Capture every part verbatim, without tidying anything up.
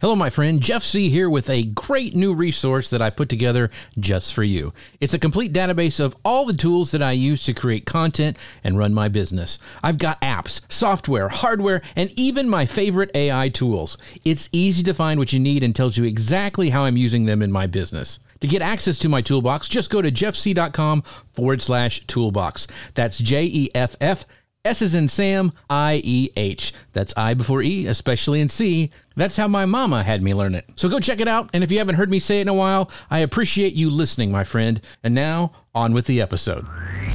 Hello, my friend. Jeff C. here with a great new resource that I put together just for you. It's a complete database of all the tools that I use to create content and run my business. I've got apps, software, hardware, and even my favorite A I tools. It's easy to find what you need and tells you exactly how I'm using them in my business. To get access to my toolbox, just go to jeffc.com forward slash toolbox. That's J E F F S as in Sam, I E H. That's I before E, especially in C. That's how my mama had me learn it. So go check it out. And if you haven't heard me say it in a while, I appreciate you listening, my friend. And now, on with the episode.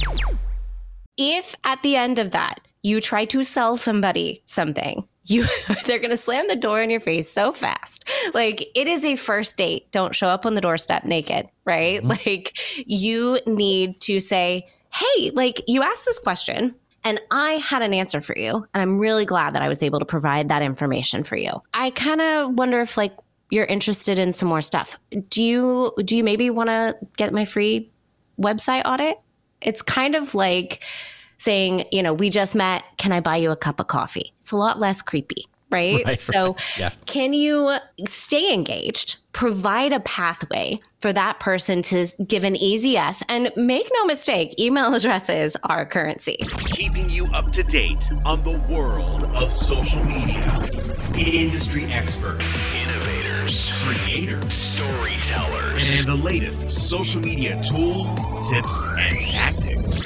If at the end of that, you try to sell somebody something, you they're going to slam the door in your face so fast. Like, it is a first date. Don't show up on the doorstep naked, right? Mm-hmm. Like, you need to say, hey, like, you asked this question, and I had an answer for you. And I'm really glad that I was able to provide that information for you. I kind of wonder if like you're interested in some more stuff. Do you do you maybe want to get my free website audit? It's kind of like saying, you know, we just met. Can I buy you a cup of coffee? It's a lot less creepy. Right. right so right. Yeah. Can you stay engaged, provide a pathway for that person to give an easy yes? And make no mistake, email addresses are currency. Keeping you up to date on the world of social media. Industry experts, innovators, creators, storytellers, and the latest social media tools, tips, and tactics.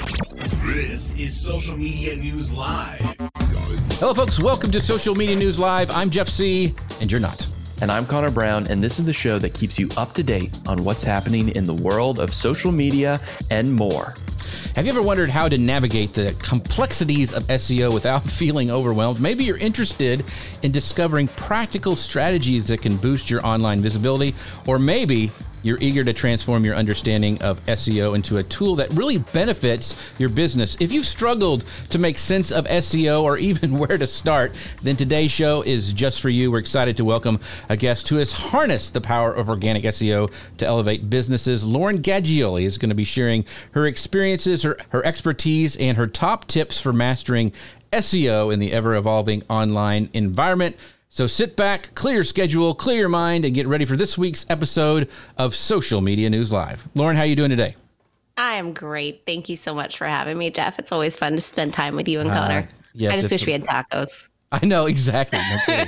This is Social Media News Live. Hello, folks. Welcome to Social Media News Live. I'm Jeff C., and you're not. And I'm Connor Brown, and this is the show that keeps you up to date on what's happening in the world of social media and more. Have you ever wondered how to navigate the complexities of S E O without feeling overwhelmed? Maybe you're interested in discovering practical strategies that can boost your online visibility, or maybe you're eager to transform your understanding of S E O into a tool that really benefits your business. If you've struggled to make sense of S E O or even where to start, then today's show is just for you. We're excited to welcome a guest who has harnessed the power of organic S E O to elevate businesses. Lauren Gaglioli is going to be sharing her experiences, her, her expertise, and her top tips for mastering S E O in the ever-evolving online environment. So sit back, clear your schedule, clear your mind, and get ready for this week's episode of Social Media News Live. Lauren, how are you doing today? I am great. Thank you so much for having me, Jeff. It's always fun to spend time with you and Connor. Uh, yes, I just wish we had tacos. I know, exactly. No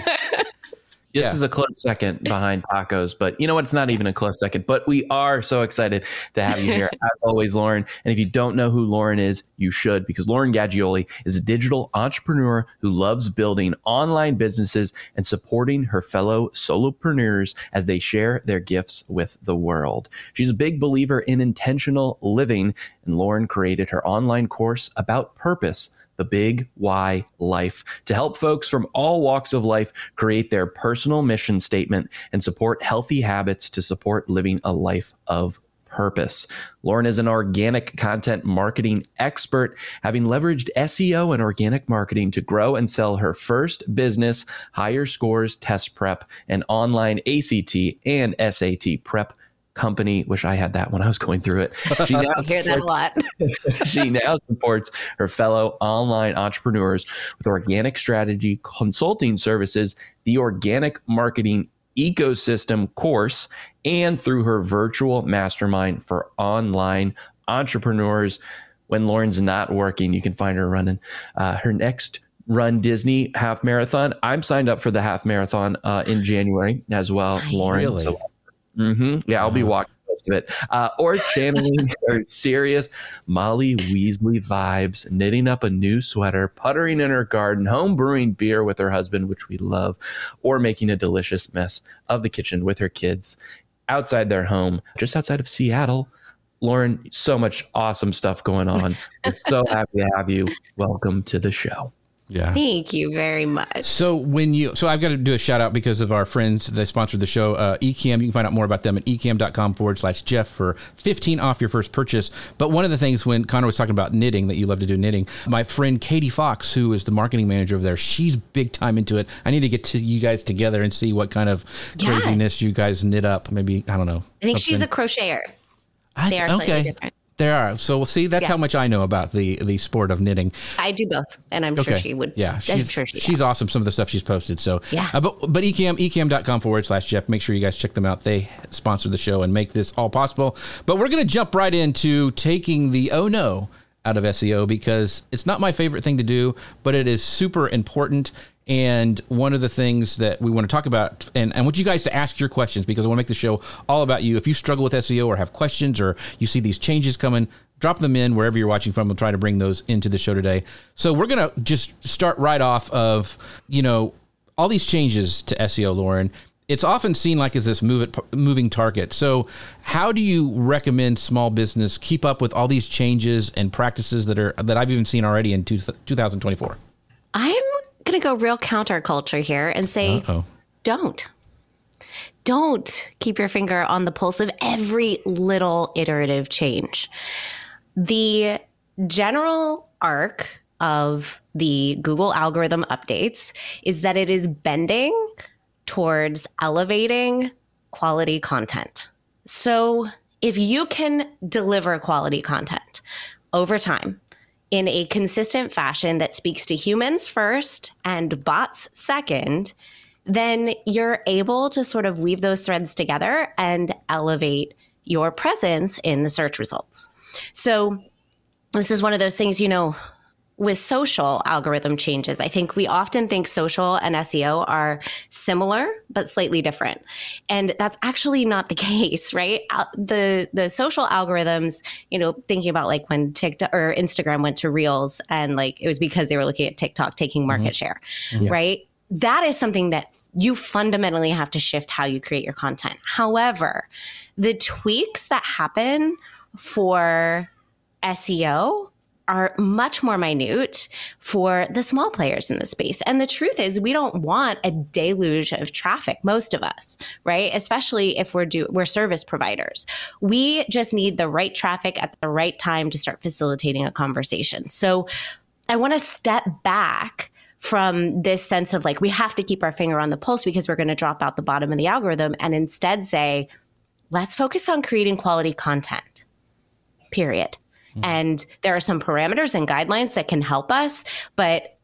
This yeah. is a close second behind tacos, but you know what? It's not even a close second, but we are so excited to have you here as always, Lauren. And if you don't know who Lauren is, you should, because Lauren Gaglioli is a digital entrepreneur who loves building online businesses and supporting her fellow solopreneurs as they share their gifts with the world. She's a big believer in intentional living, and Lauren created her online course about purpose, The Big Why Life, to help folks from all walks of life create their personal mission statement and support healthy habits to support living a life of purpose. Lauren is an organic content marketing expert, having leveraged S E O and organic marketing to grow and sell her first business, Higher Scores Test Prep, an online A C T and S A T prep company. Wish I had that when I was going through it. She now I hear that a lot. She now supports her fellow online entrepreneurs with organic strategy consulting services, the Organic Marketing Ecosystem course, and through her virtual mastermind for online entrepreneurs. When Lauren's not working, you can find her running uh, her next Run Disney half marathon. I'm signed up for the half marathon uh, in January as well, Lauren. Really? So Mm-hmm. Yeah, I'll be walking most of it. Uh, or channeling her serious Molly Weasley vibes, knitting up a new sweater, puttering in her garden, home brewing beer with her husband, which we love, or making a delicious mess of the kitchen with her kids outside their home, just outside of Seattle. Lauren, so much awesome stuff going on. We're so happy to have you. Welcome to the show. Yeah. Thank you very much. So when you, so I've got to do a shout out because of our friends that sponsored the show, uh, Ecamm. You can find out more about them at ecamm.com forward slash Jeff for fifteen off your first purchase. But one of the things when Connor was talking about knitting, that you love to do knitting, my friend Katie Fox, who is the marketing manager over there, she's big time into it. I need to get to you guys together and see what kind of Yeah. craziness you guys knit up. Maybe, I don't know. I think something. she's a crocheter. I They th- are slightly okay. different. There are. So we'll see, that's Yeah. how much I know about the the sport of knitting. I do both, and I'm sure she would. Yeah, I'm she's, sure she she's awesome. Some of the stuff she's posted. So Yeah. Uh, but but ecam ecam.com forward slash Jeff. Make sure you guys check them out. They sponsor the show and make this all possible. But we're going to jump right into taking the oh no out of S E O, because it's not my favorite thing to do, but it is super important. And one of the things that we want to talk about, and I want you guys to ask your questions, because I want to make the show all about you. If you struggle with S E O or have questions, or you see these changes coming, drop them in wherever you're watching from. We'll try to bring those into the show today. So we're going to just start right off of, you know, all these changes to S E O, Lauren. It's often seen like as this move it, moving target. So how do you recommend small business keep up with all these changes and practices that are that I've even seen already in two, two thousand twenty-four? I'm going to go real counterculture here and say, Uh-oh. don't. Don't keep your finger on the pulse of every little iterative change. The general arc of the Google algorithm updates is that it is bending towards elevating quality content. So if you can deliver quality content over time in a consistent fashion that speaks to humans first and bots second, then you're able to sort of weave those threads together and elevate your presence in the search results. So this is one of those things, you know, with social algorithm changes, I think we often think social and S E O are similar, but slightly different. And that's actually not the case, right? The the social algorithms, you know, thinking about like when TikTok or Instagram went to Reels, and like it was because they were looking at TikTok taking market mm-hmm. share, mm-hmm. right? That is something that you fundamentally have to shift how you create your content. However, the tweaks that happen for S E O are much more minute for the small players in the space. And the truth is, we don't want a deluge of traffic, most of us, right? Especially if we're do we're service providers. We just need the right traffic at the right time to start facilitating a conversation. So I want to step back from this sense of like, we have to keep our finger on the pulse because we're going to drop out the bottom of the algorithm, and instead say, let's focus on creating quality content, period. And there are some parameters and guidelines that can help us, but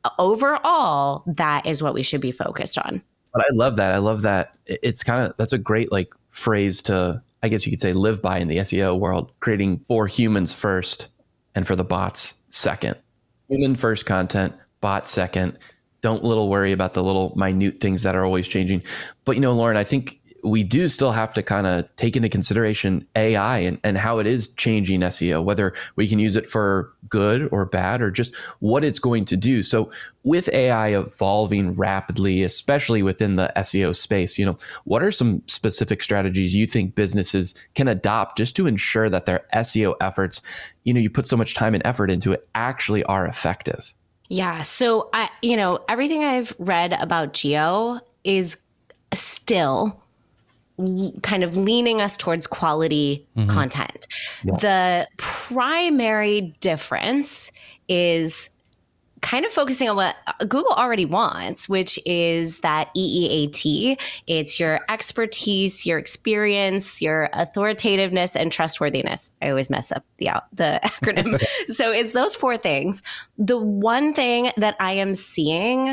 overall, that is what we should be focused on. But I love that. I love that. It's kind of, that's a great like phrase to, I guess you could say, live by in the S E O world, creating for humans first and for the bots second. Human first content, bot second. Don't little worry about the little minute things that are always changing. But, you know, Lauren, I think we do still have to kind of take into consideration A I and, and how it is changing S E O, whether we can use it for good or bad or just what it's going to do. So with A I evolving rapidly, especially within the S E O space, you know, what are some specific strategies you think businesses can adopt just to ensure that their S E O efforts, you know, you put so much time and effort into it, actually are effective? Yeah. So, I, you know, everything I've read about geo is still kind of leaning us towards quality mm-hmm. content. Yeah. The primary difference is kind of focusing on what Google already wants, which is that E E A T. It's your expertise, your experience, your authoritativeness, and trustworthiness. I always mess up the the acronym. So it's those four things. The one thing that I am seeing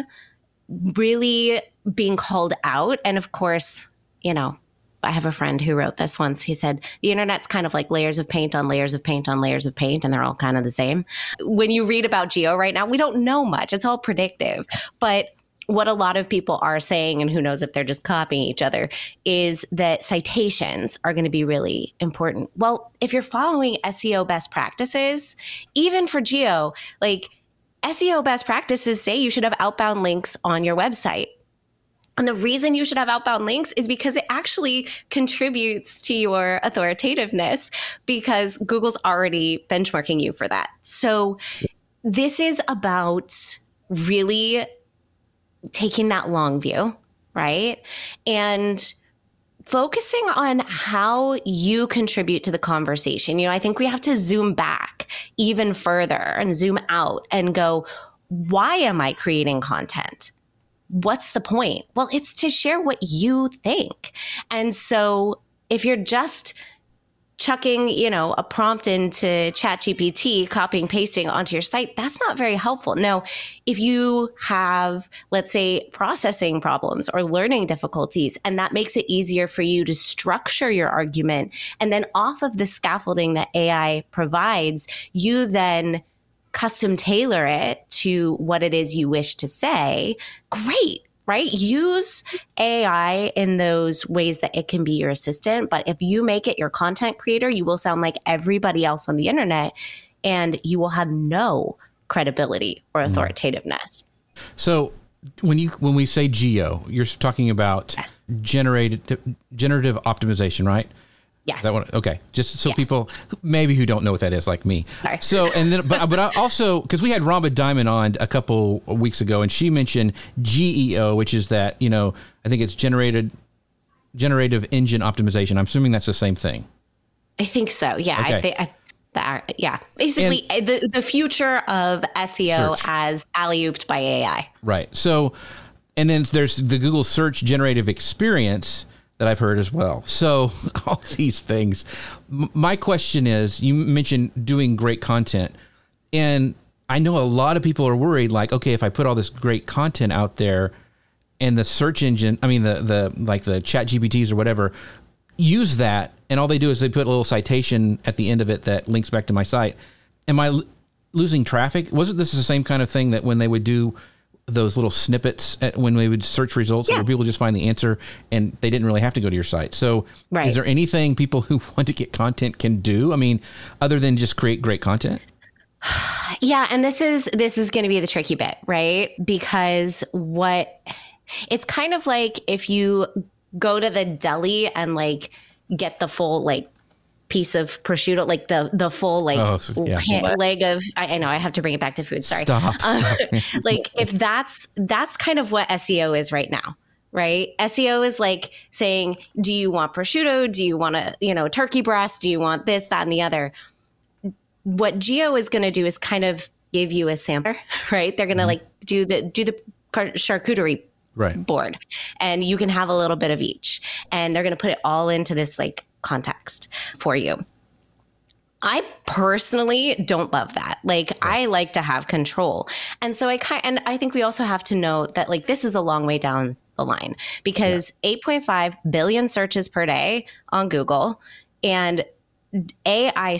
really being called out, and of course, you know, I have a friend who wrote this once. He said, the internet's kind of like layers of paint on layers of paint on layers of paint, and they're all kind of the same. When you read about geo right now, we don't know much. It's all predictive. But what a lot of people are saying, and who knows if they're just copying each other, is that citations are going to be really important. Well, if you're following S E O best practices, even for geo, like S E O best practices say you should have outbound links on your website. And the reason you should have outbound links is because it actually contributes to your authoritativeness, because Google's already benchmarking you for that. So this is about really taking that long view, right? And focusing on how you contribute to the conversation. You know, I think we have to zoom back even further and zoom out and go, why am I creating content? What's the point? Well, it's to share what you think. And so if you're just chucking, you know, a prompt into ChatGPT, copying, pasting onto your site, that's not very helpful. Now, if you have, let's say, processing problems or learning difficulties, and that makes it easier for you to structure your argument, and then off of the scaffolding that A I provides, you then custom tailor it to what it is you wish to say, great. Right? Use A I in those ways that it can be your assistant. But if you make it your content creator, you will sound like everybody else on the internet, and you will have no credibility or authoritativeness. So when you when we say geo, you're talking about Yes. generated generative optimization, right? Yes. That one, okay. Just so Yeah. people maybe who don't know what that is, like me. Sorry. So and then, but but I also because we had Rhonda Diamond on a couple of weeks ago, and she mentioned G E O, which is that, you know, I think it's generated generative engine optimization. I'm assuming that's the same thing. I think so. Yeah. Okay. I think. I, that, yeah. Basically, And- the, the future of S E O Search. as alley-ooped by A I. Right. So, and then there's the Google Search Generative Experience that I've heard as well. So all these things. M- my question is, you mentioned doing great content, and I know a lot of people are worried, like, okay, if I put all this great content out there and the search engine, I mean, the, the, like the Chat G P Ts or whatever, use that, and all they do is they put a little citation at the end of it that links back to my site. Am I l- losing traffic? Wasn't this the same kind of thing that when they would do those little snippets at, when we would search results, Yeah. where people just find the answer and they didn't really have to go to your site? So Right. is there anything people who want to get content can do? I mean, other than just create great content? Yeah, and this is this is going to be the tricky bit, right? Because what it's kind of like if you go to the deli and like get the full like piece of prosciutto, like the the full like Oh, so- yeah. ha- leg of I, I know I have to bring it back to food. Sorry. Stop. Uh, like if that's that's kind of what S E O is right now. Right. S E O is like saying, do you want prosciutto? Do you want a, you know, turkey breast? Do you want this, that, and the other? What Geo is going to do is kind of give you a sampler, right? They're going to Mm-hmm. like do the do the car- charcuterie Right. board, and you can have a little bit of each, and they're going to put it all into this like context for you. I personally don't love that. Like I like to have control. And so I kind and I think we also have to know that like this is a long way down the line, because yeah. eight point five billion searches per day on Google, and A I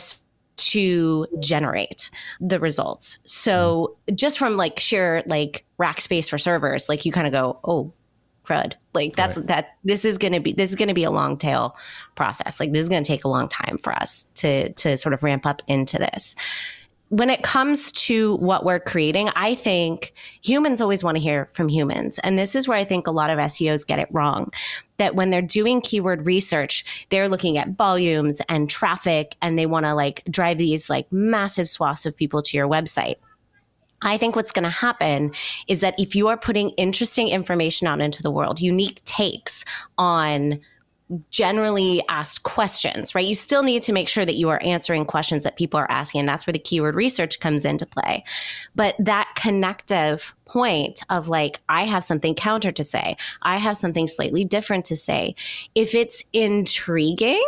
to generate the results. So just from like sheer like rack space for servers, like you kind of go, oh, crud. Like that's right. that this is going to be this is going to be a long tail process. Like this is going to take a long time for us to to sort of ramp up into this. When it comes to what we're creating, I think humans always want to hear from humans. And this is where I think a lot of S E Os get it wrong. That when they're doing keyword research, they're looking at volumes and traffic, and they want to like drive these like massive swaths of people to your website. I think what's going to happen is that if you are putting interesting information out into the world, unique takes on generally asked questions, right? You still need to make sure that you are answering questions that people are asking. And that's where the keyword research comes into play. But that connective point of like, I have something counter to say, I have something slightly different to say. If it's intriguing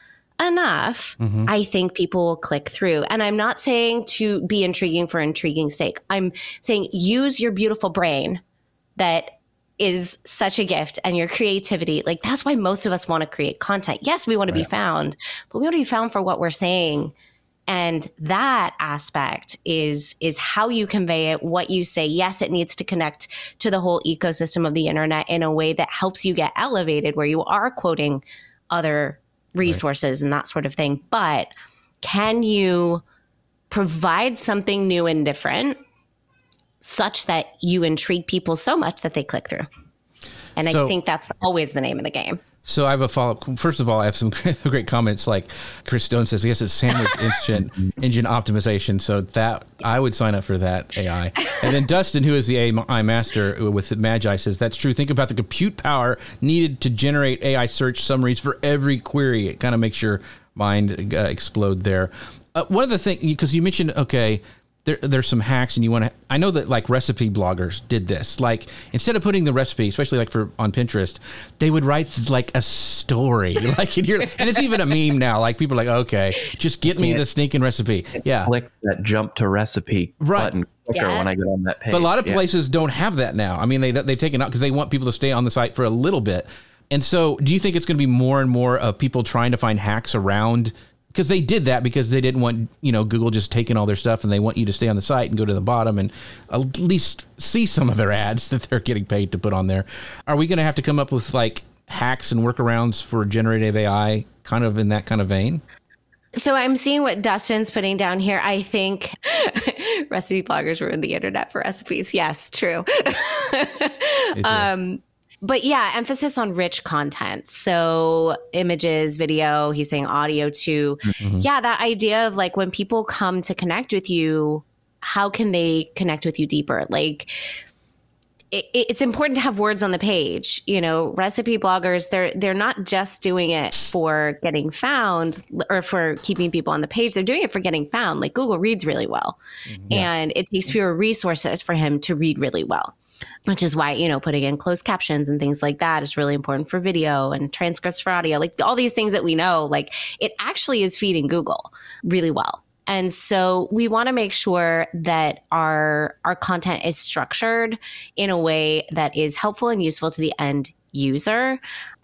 enough, mm-hmm. I think people will click through. And I'm not saying to be intriguing for intriguing's sake. I'm saying use your beautiful brain that is such a gift, and your creativity. Like that's why most of us want to create content. Yes, we want to right. be found, but we want to be found for what we're saying. And that aspect is is how you convey it, what you say. Yes, it needs to connect to the whole ecosystem of the internet in a way that helps you get elevated, where you are quoting other resources right. and that sort of thing. But can you provide something new and different such that you intrigue people so much that they click through? And so, I think that's always the name of the game. So I have a follow-up. First of all, I have some great comments. Like Chris Stone says, I guess it's sandwich engine, engine optimization. So that I would sign up for that A I. And then Dustin, who is the A I master with Magi, says, that's true. Think about the compute power needed to generate A I search summaries for every query. It kind of makes your mind uh, explode there. Uh, one of the things, because you mentioned, okay, There, there's some hacks, and you want to. I know that like recipe bloggers did this. Like instead of putting the recipe, especially like for on Pinterest, they would write like a story. Like, and, you're, and it's even a meme now. Like, people are like, okay, just get me the sneaking recipe. Yeah. Click that jump to recipe right. button quicker yeah. when I get on that page. But a lot of yeah. places don't have that now. I mean, they, they've taken out because they want people to stay on the site for a little bit. And so do you think it's going to be more and more of people trying to find hacks around? Because they did that because they didn't want, you know, Google just taking all their stuff, and they want you to stay on the site and go to the bottom and at least see some of their ads that they're getting paid to put on there. Are we going to have to come up with like hacks and workarounds for generative A I kind of in that kind of vein? So I'm seeing what Dustin's putting down here. I think recipe bloggers ruin the internet for recipes. Yes, true. um, but yeah, emphasis on rich content. So images, video, he's saying audio too. Mm-hmm. Yeah, that idea of like when people come to connect with you, how can they connect with you deeper? Like, it, it's important to have words on the page. You know, recipe bloggers, they're they're not just doing it for getting found or for keeping people on the page. They're doing it for getting found. Like, Google reads really well. Yeah. And it takes fewer resources for him to read really well, which is why, you know, putting in closed captions and things like that is really important for video and transcripts for audio. Like, all these things that we know, like, it actually is feeding Google really well. And so we want to make sure that our our content is structured in a way that is helpful and useful to the end user.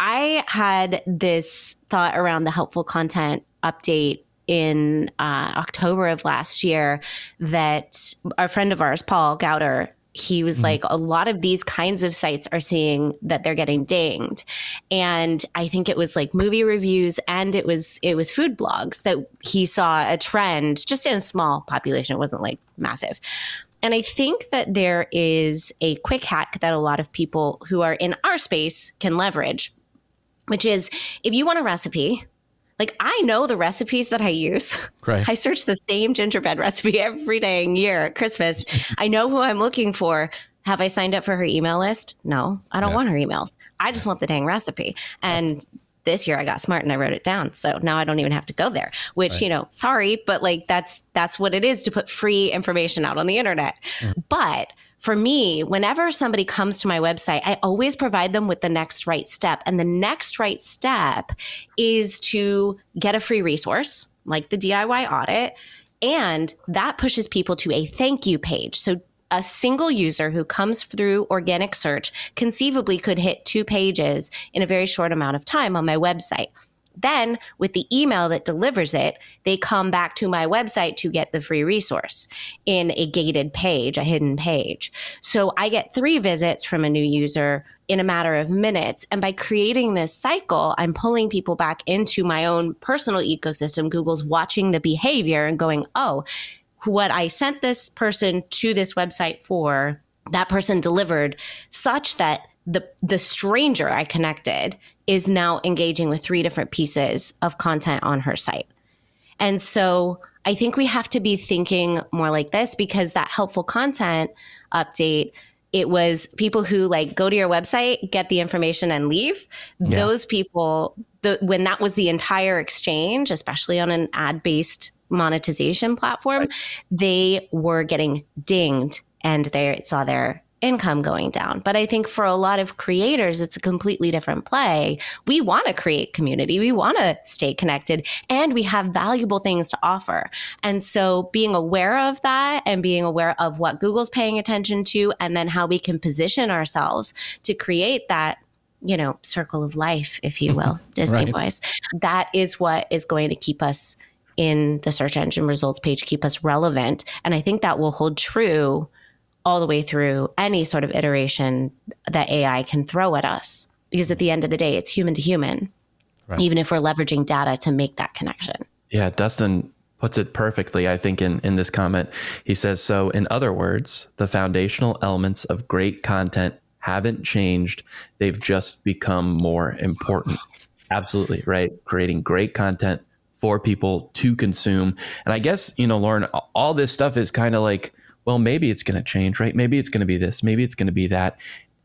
I had this thought around the helpful content update in uh, October of last year that a friend of ours, Paul Gowder, he was mm-hmm. like, a lot of these kinds of sites are seeing that they're getting dinged. And I think it was like movie reviews and it was it was food blogs that he saw a trend just in a small population. It wasn't like massive. And I think that there is a quick hack that a lot of people who are in our space can leverage, which is if you want a recipe, like, I know the recipes that I use. Right. I search the same gingerbread recipe every dang year at Christmas. I know who I'm looking for. Have I signed up for her email list? No, I don't yeah. want her emails. I just want the dang recipe. And this year I got smart and I wrote it down. So now I don't even have to go there, which, right. you know, sorry, but like, that's, that's what it is to put free information out on the internet. Mm. But for me, whenever somebody comes to my website, I always provide them with the next right step. And the next right step is to get a free resource like the D I Y audit. And that pushes people to a thank you page. So a single user who comes through organic search conceivably could hit two pages in a very short amount of time on my website. Then with the email that delivers it, they come back to my website to get the free resource in a gated page, a hidden page. So I get three visits from a new user in a matter of minutes. And by creating this cycle, I'm pulling people back into my own personal ecosystem. Google's watching the behavior and going, oh, what I sent this person to this website for, that person delivered such that the the stranger I connected is now engaging with three different pieces of content on her site. And so I think we have to be thinking more like this, because that helpful content update, it was people who like go to your website, get the information and leave. Yeah. Those people, the, when that was the entire exchange, especially on an ad-based monetization platform, right. they were getting dinged and they saw their income going down. But I think for a lot of creators, it's a completely different play. We want to create community. We want to stay connected, and we have valuable things to offer. And so being aware of that and being aware of what Google's paying attention to, and then how we can position ourselves to create that, you know, circle of life, if you will, Disney right. boys, that is what is going to keep us in the search engine results page, keep us relevant. And I think that will hold true all the way through any sort of iteration that A I can throw at us. Because at the end of the day, it's human to human, right. even if we're leveraging data to make that connection. Yeah, Dustin puts it perfectly, I think, in, in this comment. He says, so in other words, the foundational elements of great content haven't changed. They've just become more important. Absolutely, right? Creating great content for people to consume. And I guess, you know, Lauren, all this stuff is kind of like, well, maybe it's going to change, right? Maybe it's going to be this, maybe it's going to be that.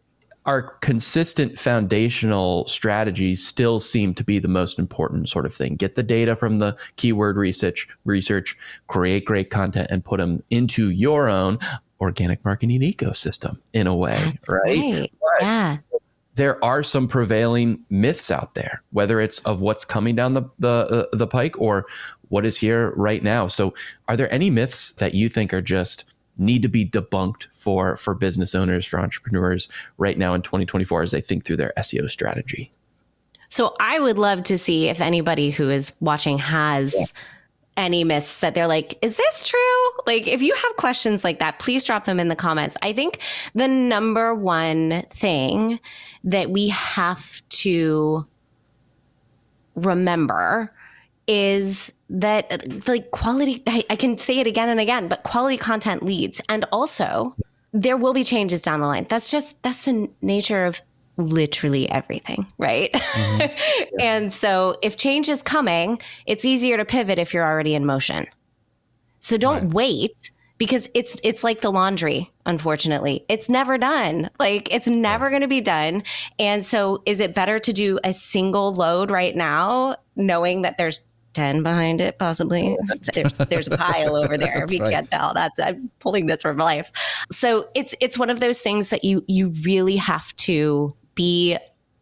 Our consistent foundational strategies still seem to be the most important sort of thing. Get the data from the keyword research, research, create great content, and put them into your own organic marketing ecosystem in a way, That's right? right. Yeah. there are some prevailing myths out there, whether it's of what's coming down the the uh, the pike or what is here right now. So are there any myths that you think are just need to be debunked for for business owners, for entrepreneurs right now in twenty twenty-four as they think through their S E O strategy? So I would love to see if anybody who is watching has yeah. any myths that they're like, is this true? Like, if you have questions like that, please drop them in the comments. I think the number one thing that we have to remember is that like quality, I, I can say it again and again, but quality content leads. And also there will be changes down the line. That's just, that's the nature of literally everything, right? Mm-hmm. And so if change is coming, it's easier to pivot if you're already in motion. So don't right. wait, because it's it's like the laundry, unfortunately. It's never done. Like, it's never right. going to be done. And so is it better to do a single load right now, knowing that there's ten behind it, possibly? There's there's a pile over there. If you right. can't tell, that's I'm pulling this from life. So it's it's one of those things that you you really have to be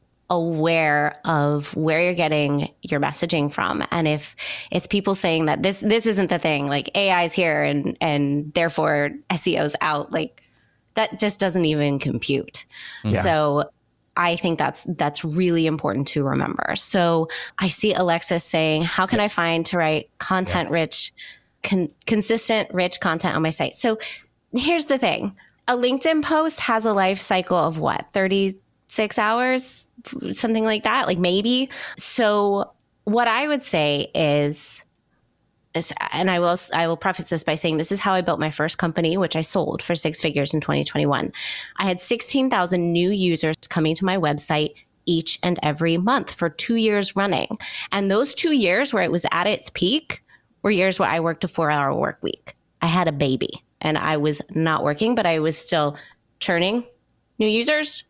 aware of where you're getting your messaging from. And if it's people saying that this this isn't the thing, like A I is here and and therefore S E O's out, like that just doesn't even compute. Yeah. So I think that's that's really important to remember. So I see Alexis saying, how can I find to write content yeah. rich, con- consistent, rich content on my site? So here's the thing. A LinkedIn post has a life cycle of what, thirty-six hours, something like that, like maybe. So what I would say is, and I will I will preface this by saying this is how I built my first company, which I sold for six figures in twenty twenty-one. I had sixteen thousand new users coming to my website each and every month for two years running. And those two years where it was at its peak were years where I worked a four-hour work week. I had a baby and I was not working, but I was still churning new users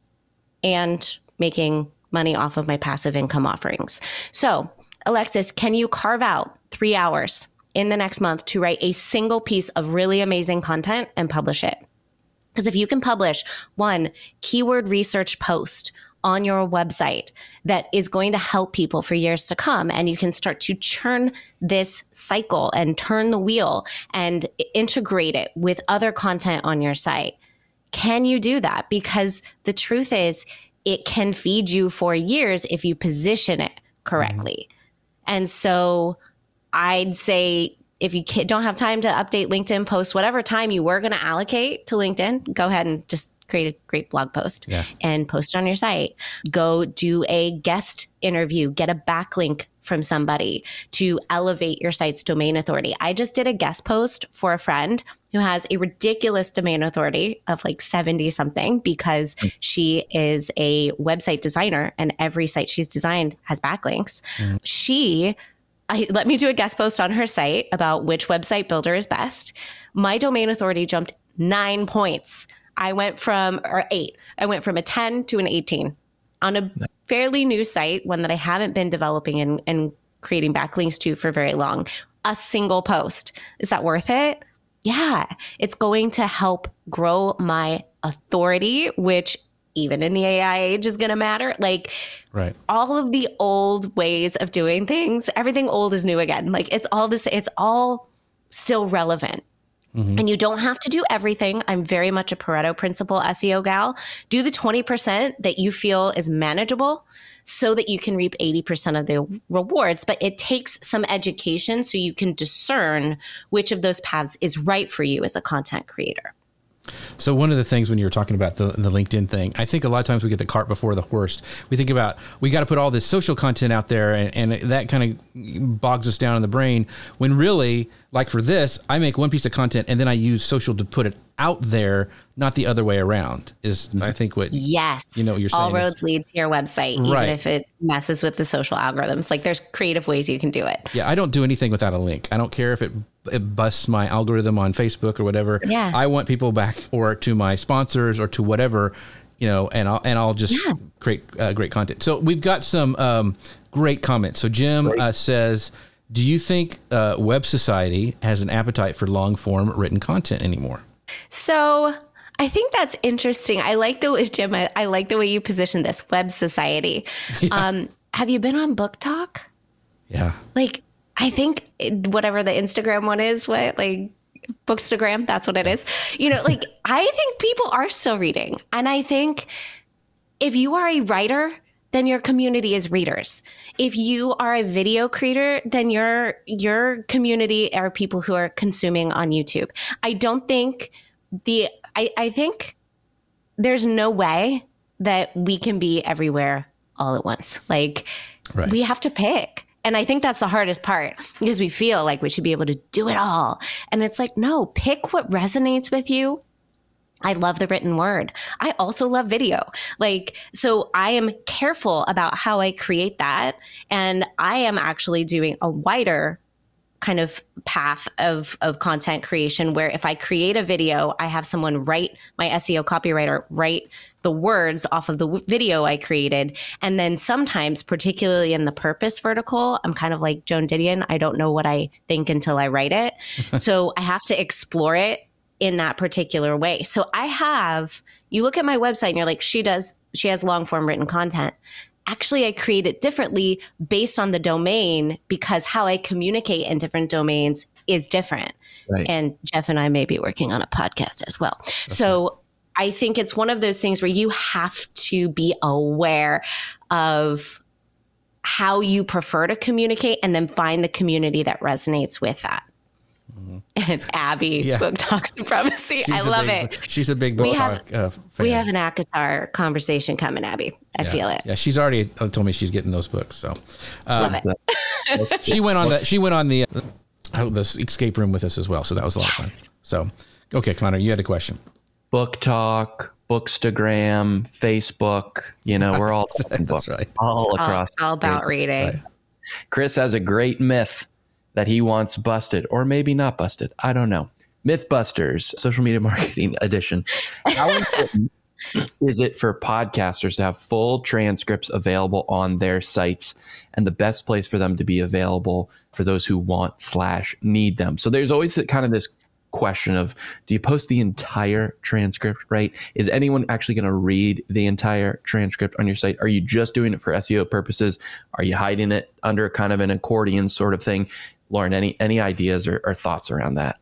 and making money off of my passive income offerings. So, Alexis, can you carve out three hours in the next month to write a single piece of really amazing content and publish it? Because if you can publish one keyword research post on your website that is going to help people for years to come, and you can start to churn this cycle and turn the wheel and integrate it with other content on your site, can you do that? Because the truth is, it can feed you for years if you position it correctly. Mm-hmm. And so I'd say if you don't have time to update LinkedIn posts, whatever time you were going to allocate to LinkedIn, go ahead and just create a great blog post yeah. and post it on your site. Go do a guest interview, get a backlink from somebody to elevate your site's domain authority. I just did a guest post for a friend who has a ridiculous domain authority of like seventy something because she is a website designer and every site she's designed has backlinks. Mm. She I, let me do a guest post on her site about which website builder is best. My domain authority jumped nine points. I went from, or eight, I went from a ten to an eighteen on a fairly new site, one that I haven't been developing and, and creating backlinks to for very long. A single post. Is that worth it? Yeah, it's going to help grow my authority, which even in the A I age is going to matter. Like right. all of the old ways of doing things, everything old is new again. Like it's all this, it's all still relevant. Mm-hmm. And you don't have to do everything. I'm very much a Pareto principle S E O gal. Do the twenty percent that you feel is manageable so that you can reap eighty percent of the rewards. But it takes some education so you can discern which of those paths is right for you as a content creator. So one of the things when you were talking about the, the LinkedIn thing, I think a lot of times we get the cart before the horse. We think about, we got to put all this social content out there and, and that kind of bogs us down in the brain when really, like for this, I make one piece of content and then I use social to put it out there, not the other way around is mm-hmm. I think what, yes, you know, what you're saying. All roads is, lead to your website, right. even if it messes with the social algorithms. Like there's creative ways you can do it. Yeah. I don't do anything without a link. I don't care if it, it busts my algorithm on Facebook or whatever. Yeah. I want people back or to my sponsors or to whatever, you know, and I'll, and I'll just yeah. create uh, great content. So we've got some um, great comments. So Jim uh, says, do you think uh, Web Society has an appetite for long form written content anymore? So I think that's interesting. I like the way, Jim, I, I like the way you position this Web Society. Yeah. Um, have you been on Book Talk? Yeah. Like, I think it, whatever the Instagram one is, what, like Bookstagram, that's what it is. You know, like, I think people are still reading. And I think if you are a writer, then your community is readers. If you are a video creator, then your your community are people who are consuming on YouTube. I don't think the I, I think there's no way that we can be everywhere all at once. Like right. we have to pick. And I think that's the hardest part because we feel like we should be able to do it all. And it's like, no, pick what resonates with you. I love the written word. I also love video. Like, so I am careful about how I create that. And I am actually doing a wider kind of path of, of content creation where if I create a video, I have someone write, my S E O copywriter, write the words off of the w- video I created. And then sometimes, particularly in the purpose vertical, I'm kind of like Joan Didion. I don't know what I think until I write it. So I have to explore it in that particular way. So I have, you look at my website and you're like, she does, she has long form written content. Actually, I create it differently based on the domain because how I communicate in different domains is different. Right. And Jeff and I may be working on a podcast as well. That's so right. I think it's one of those things where you have to be aware of how you prefer to communicate and then find the community that resonates with that. Mm-hmm. And Abby, yeah. Book Talk Supremacy. She's I love big, it. She's a big Book we have, Talk uh, fan. We have an ACOTAR conversation coming, Abby. I yeah. feel it. Yeah, she's already told me she's getting those books. So um, love it. she went on the she went on the uh, the escape room with us as well. So that was a lot yes. of fun. So okay, Connor, you had a question. Book Talk, Bookstagram, Facebook. You know, we're all talking books right. all across. All, all about reading. Right. Chris has a great myth that he wants busted, or maybe not busted. I don't know. Mythbusters, social media marketing edition. How important is it for podcasters to have full transcripts available on their sites and the best place for them to be available for those who want slash need them? So there's always kind of this question of, do you post the entire transcript, right? Is anyone actually going to read the entire transcript on your site? Are you just doing it for S E O purposes? Are you hiding it under kind of an accordion sort of thing? Lauren, any any ideas or, or thoughts around that?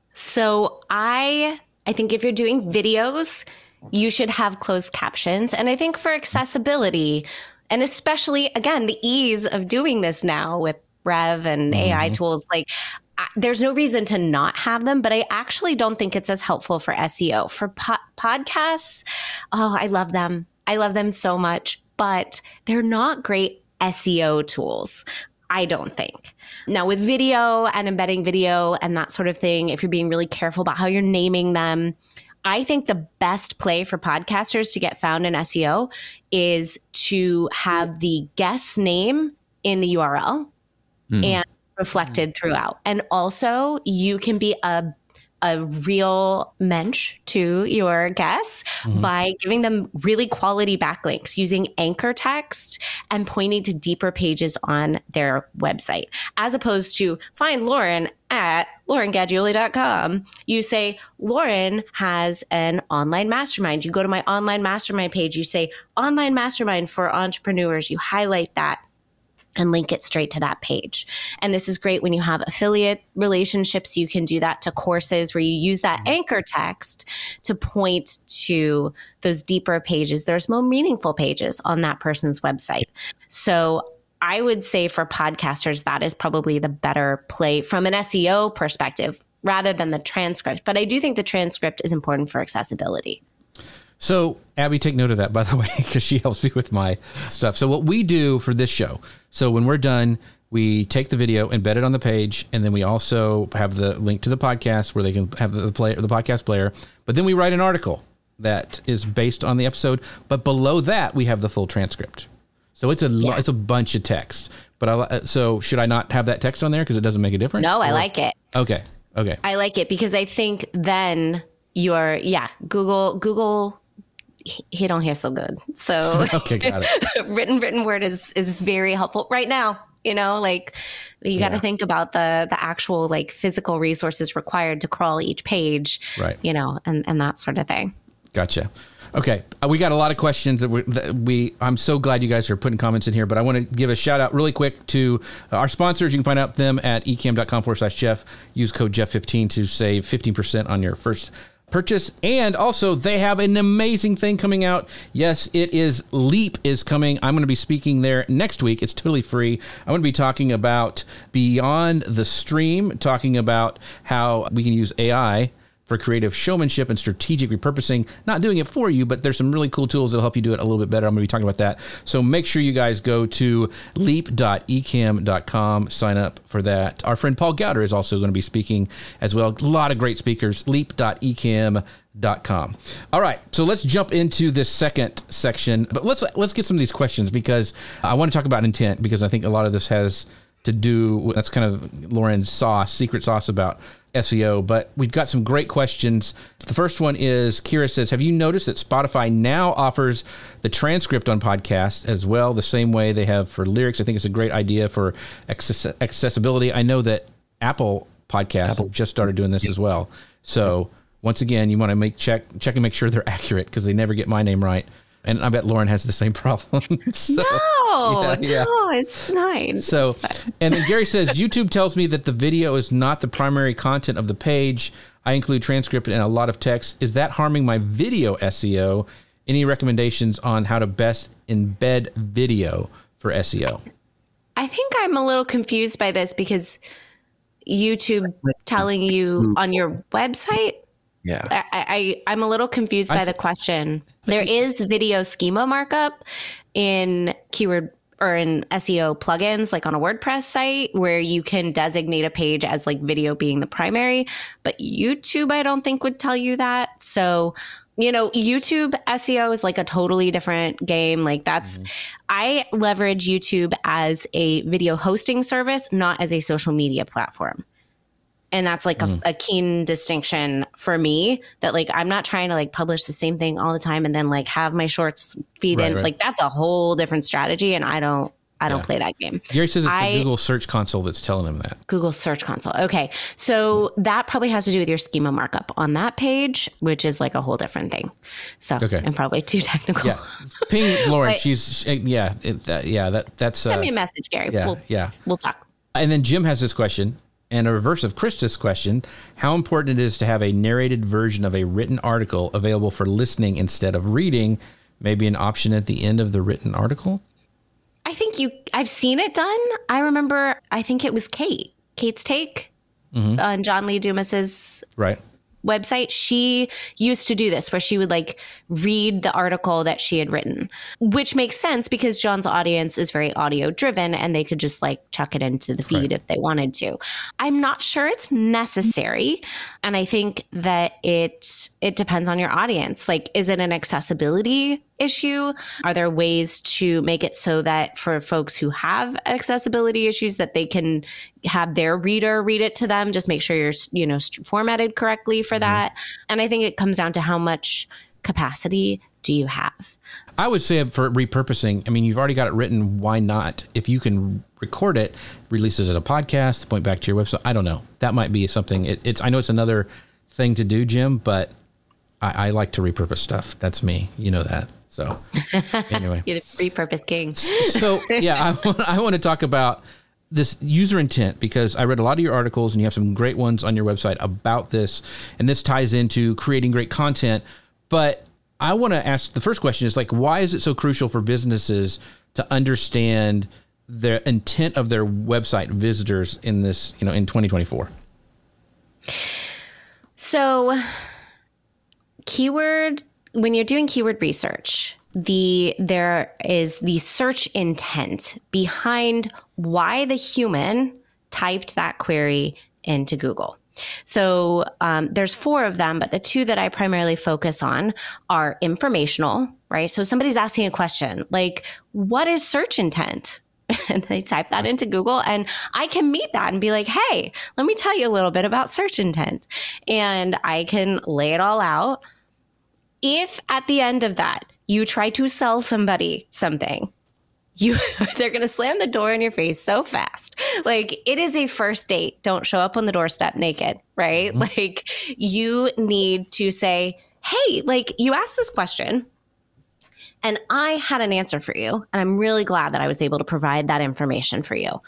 So I I think if you're doing videos, you should have closed captions. And I think for accessibility, and especially, again, the ease of doing this now with Rev and mm-hmm. A I tools, like I, there's no reason to not have them. But I actually don't think it's as helpful for S E O. For po- podcasts, oh, I love them. I love them so much. But they're not great S E O tools. I don't think. Now with video and embedding video and that sort of thing, if you're being really careful about how you're naming them, I think the best play for podcasters to get found in S E O is to have the guest name in the U R L mm. and reflected throughout. And also you can be a a real mensch to your guests mm-hmm. by giving them really quality backlinks using anchor text and pointing to deeper pages on their website, as opposed to find Lauren at lauren gaggioli dot com. You say, Lauren has an online mastermind. You go to my online mastermind page. You say online mastermind for entrepreneurs. You highlight that and link it straight to that page. And this is great when you have affiliate relationships. You can do that to courses where you use that anchor text to point to those deeper pages. There's more meaningful pages on that person's website. So I would say for podcasters, that is probably the better play from an S E O perspective rather than the transcript. But I do think the transcript is important for accessibility. So Abby, take note of that, by the way, because she helps me with my stuff. So what we do for this show, so when we're done, we take the video, embed it on the page, and then we also have the link to the podcast where they can have the player, the podcast player. But then we write an article that is based on the episode. But below that, we have the full transcript. So it's a yeah. it's a bunch of text. But I so should I not have that text on there because it doesn't make a difference? No, or? I like it. Okay. Okay. I like it because I think then you're yeah Google Google. He don't hear so good. So okay, got it. written written word is is very helpful right now. You know, like you yeah. got to think about the the actual like physical resources required to crawl each page. Right. You know, and and that sort of thing. Gotcha. Okay, uh, we got a lot of questions that we, that we. I'm so glad you guys are putting comments in here, but I want to give a shout out really quick to our sponsors. You can find out them at ecamm.com forward slash Jeff. Use code Jeff fifteen to save fifteen percent on your first purchase. And also, they have an amazing thing coming out. Yes, it is Leap is coming. I'm going to be speaking there next week. It's totally free. I'm going to be talking about Beyond the Stream, talking about how we can use A I for creative showmanship and strategic repurposing. Not doing it for you, but there's some really cool tools that'll help you do it a little bit better. I'm going to be talking about that. So make sure you guys go to leap dot ecamm dot com, sign up for that. Our friend Paul Gowder is also going to be speaking as well. A lot of great speakers. leap dot ecamm dot com. All right, so let's jump into this second section. But let's let's get some of these questions, because I want to talk about intent, because I think a lot of this has to do, that's kind of Lauren's sauce, secret sauce about S E O, but we've got some great questions. The first one is, Kira says, have you noticed that Spotify now offers the transcript on podcasts as well, the same way they have for lyrics? I think it's a great idea for access- accessibility. I know that Apple Podcasts Apple. just started doing this yeah. as well. So once again, you want to make check check and make sure they're accurate, because they never get my name right. And I bet Lauren has the same problem. so, no, yeah, yeah. no, it's fine. So, it's fine. And then Gary says, YouTube tells me that the video is not the primary content of the page. I include transcript and a lot of text. Is that harming my video S E O? Any recommendations on how to best embed video for S E O? I think I'm a little confused by this, because YouTube telling you on your website. Yeah, I, I, I'm a little confused by th- the question. There is video schema markup in keyword or in S E O plugins, like on a WordPress site, where you can designate a page as like video being the primary. But YouTube, I don't think would tell you that. So, you know, YouTube S E O is like a totally different game. Like that's, mm-hmm. I leverage YouTube as a video hosting service, not as a social media platform. And that's like mm. a, a keen distinction for me, that like, I'm not trying to like publish the same thing all the time and then like have my shorts feed right, in. Right. Like that's a whole different strategy. And I don't, I don't yeah. play that game. Gary says it's I, the Google Search Console that's telling him that. Google Search Console. Okay. So that probably has to do with your schema markup on that page, which is like a whole different thing. So okay. I'm probably too technical. Yeah. Ping Lauren. but, she's, yeah. It, uh, yeah. That, that's, send uh, me a message, Gary. Yeah. We'll, yeah. We'll talk. And then Jim has this question. And a reverse of Krista's question, how important it is to have a narrated version of a written article available for listening instead of reading, maybe an option at the end of the written article? I think you, I've seen it done. I remember, I think it was Kate, Kate's Take mm-hmm. on John Lee Dumas's right. website. She used to do this, where she would like read the article that she had written, which makes sense because John's audience is very audio driven and they could just like chuck it into the feed right. if they wanted to. I'm not sure it's necessary. And I think that it, it depends on your audience. Like, is it an accessibility issue? Are there ways to make it so that for folks who have accessibility issues that they can have their reader read it to them? Just make sure you're, you know, formatted correctly for mm-hmm. that. And I think it comes down to how much capacity do you have? I would say for repurposing, I mean, you've already got it written. Why not? If you can record it, release it as a podcast, point back to your website. I don't know. That might be something. It, it's, I know it's another thing to do, Jim, but I, I like to repurpose stuff. That's me. You know that. So anyway, you're the repurpose king. So yeah, I want, I want to talk about this user intent, because I read a lot of your articles and you have some great ones on your website about this. And this ties into creating great content. But I want to ask, the first question is like, why is it so crucial for businesses to understand the intent of their website visitors in this, you know, in twenty twenty-four? So keyword, when you're doing keyword research, the there is the search intent behind why the human typed that query into Google. So um, there's four of them, but the two that I primarily focus on are informational, right? So somebody's asking a question like, what is search intent? And they type that into Google, and I can meet that and be like, hey, let me tell you a little bit about search intent. And I can lay it all out. If at the end of that, you try to sell somebody something, you they're going to slam the door in your face so fast. Like, it is a first date. Don't show up on the doorstep naked, right? Mm-hmm. Like, you need to say, hey, like you asked this question and I had an answer for you. And I'm really glad that I was able to provide that information for you.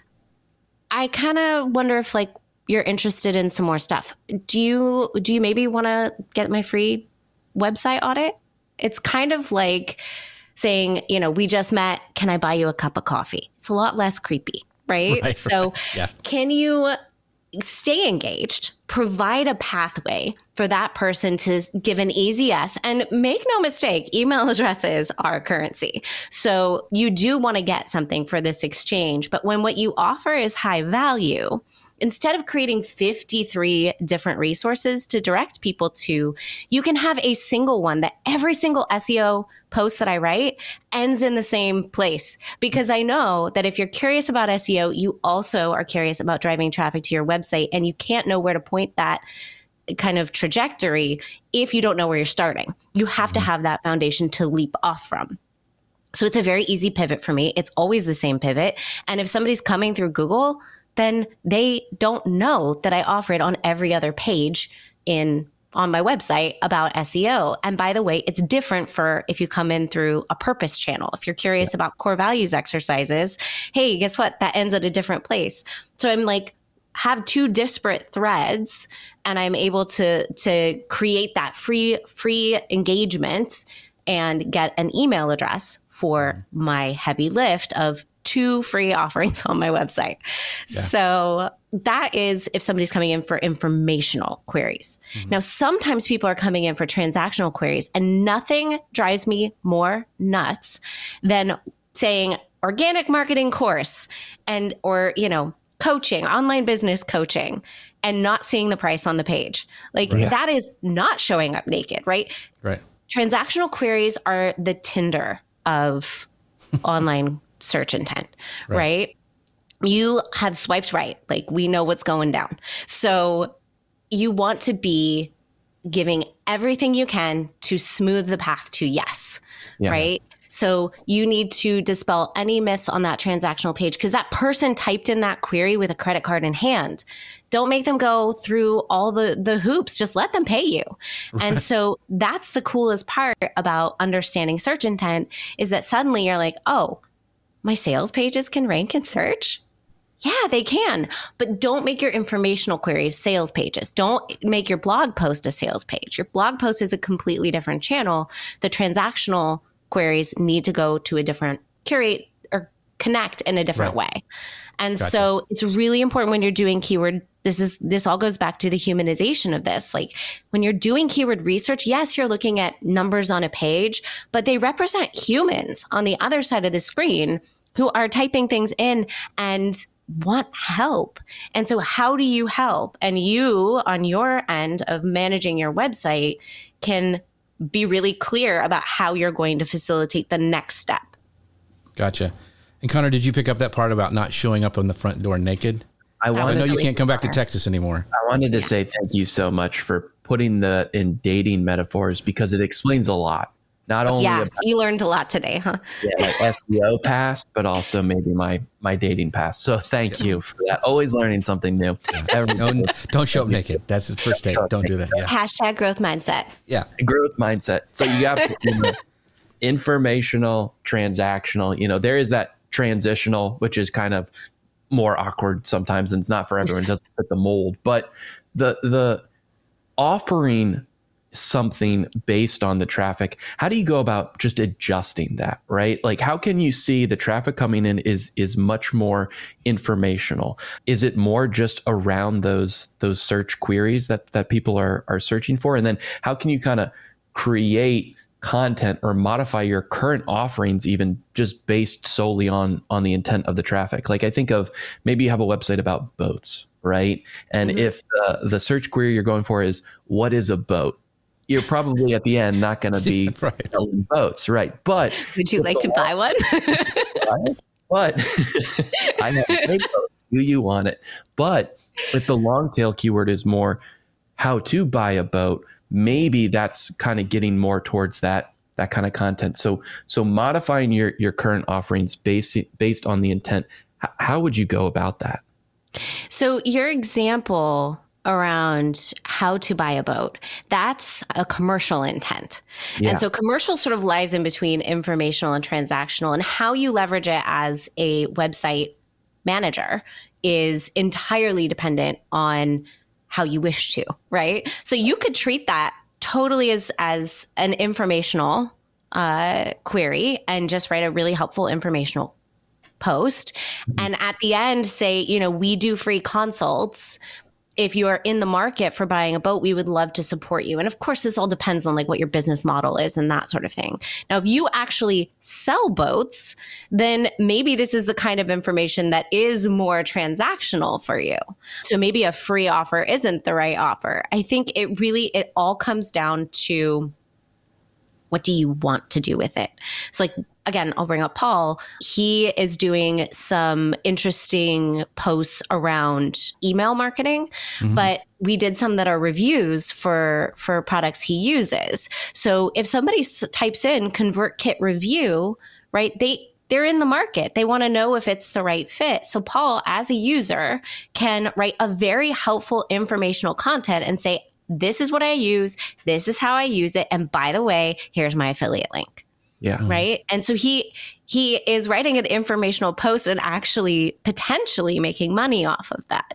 I kind of wonder if like you're interested in some more stuff. Do you, do you maybe want to get my free website audit? It's kind of like saying, you know, we just met. Can I buy you a cup of coffee? It's a lot less creepy, right? right so right. Yeah. Can you stay engaged, provide a pathway for that person to give an easy yes, and make no mistake, email addresses are currency. So you do want to get something for this exchange, but when what you offer is high value, instead of creating fifty-three different resources to direct people to, you can have a single one that every single S E O post that I write ends in the same place. Because I know that if you're curious about S E O, you also are curious about driving traffic to your website, and you can't know where to point that kind of trajectory if you don't know where you're starting. You have mm-hmm. to have that foundation to leap off from. So it's a very easy pivot for me. It's always the same pivot. And if somebody's coming through Google, then they don't know that I offer it on every other page in on my website about S E O. And by the way, it's different for if you come in through a purpose channel. If you're curious yeah. about core values exercises, hey, guess what? That ends at a different place. So I'm like, have two disparate threads, and I'm able to to create that free free engagement and get an email address for my heavy lift of two free offerings on my website. Yeah. So that is if somebody's coming in for informational queries. Mm-hmm. Now, sometimes people are coming in for transactional queries, and nothing drives me more nuts than saying organic marketing course and, or, you know, coaching, online business coaching, and not seeing the price on the page. Like right. that is not showing up naked, right? Right. Transactional queries are the Tinder of online search intent, right. right? You have swiped right. Like we know what's going down. So you want to be giving everything you can to smooth the path to yes, yeah. right? So you need to dispel any myths on that transactional page, because that person typed in that query with a credit card in hand. Don't make them go through all the, the hoops. Just let them pay you. Right. And so that's the coolest part about understanding search intent, is that suddenly you're like, oh, my sales pages can rank in search? Yeah, they can. But don't make your informational queries sales pages. Don't make your blog post a sales page. Your blog post is a completely different channel. The transactional queries need to go to a different curate or connect in a different right. way. And gotcha. So it's really important when you're doing keyword. This is, this all goes back to the humanization of this. Like when you're doing keyword research, yes, you're looking at numbers on a page, but they represent humans on the other side of the screen who are typing things in and want help. And so how do you help? And you on your end of managing your website can be really clear about how you're going to facilitate the next step. Gotcha. And Connor, did you pick up that part about not showing up on the front door naked? I, wanted, I know you can't come back to Texas anymore. I wanted to say thank you so much for putting the in dating metaphors, because it explains a lot. Not only yeah, about, you learned a lot today, huh? Yeah, my S E O past, but also maybe my my dating past. So thank you for that. Always learning something new. no, don't show up naked. That's the first date. Don't do that. Yeah. Hashtag growth mindset. Yeah, growth mindset. So you got you know, informational, transactional. You know, there is that transitional, which is kind of more awkward sometimes, and it's not for everyone. It doesn't fit the mold. But the the offering something based on the traffic, how do you go about just adjusting that, right? Like how can you see the traffic coming in is is much more informational? Is it more just around those those search queries that that people are are searching for? And then how can you kind of create content or modify your current offerings even just based solely on on the intent of the traffic? Like I think of maybe you have a website about boats, right? And mm-hmm. if the, the search query you're going for is what is a boat? You're probably at the end not going to be right. selling boats, right? But would you like to buy one? But I have a boat. Do you want it? But if the long tail keyword is more how to buy a boat, maybe that's kind of getting more towards that that kind of content. So so modifying your your current offerings based based on the intent. H- how would you go about that? So your example around how to buy a boat, that's a commercial intent. Yeah. And so commercial sort of lies in between informational and transactional, and how you leverage it as a website manager is entirely dependent on how you wish to, right? So you could treat that totally as, as an informational uh, query and just write a really helpful informational post. And at the end say, you know, we do free consults. If you are in the market for buying a boat, we would love to support you. And of course, this all depends on like what your business model is and that sort of thing. Now, if you actually sell boats, then maybe this is the kind of information that is more transactional for you. So maybe a free offer isn't the right offer. I think it really, it all comes down to what do you want to do with it? So like, again, I'll bring up Paul. He is doing some interesting posts around email marketing, mm-hmm. but we did some that are reviews for, for products he uses. So if somebody s- types in ConvertKit review, right, they, they're in the market. They want to know if it's the right fit. So Paul, as a user, can write a very helpful informational content and say, this is what I use. This is how I use it. And by the way, here's my affiliate link. Yeah. Right. And so he he is writing an informational post and actually potentially making money off of that.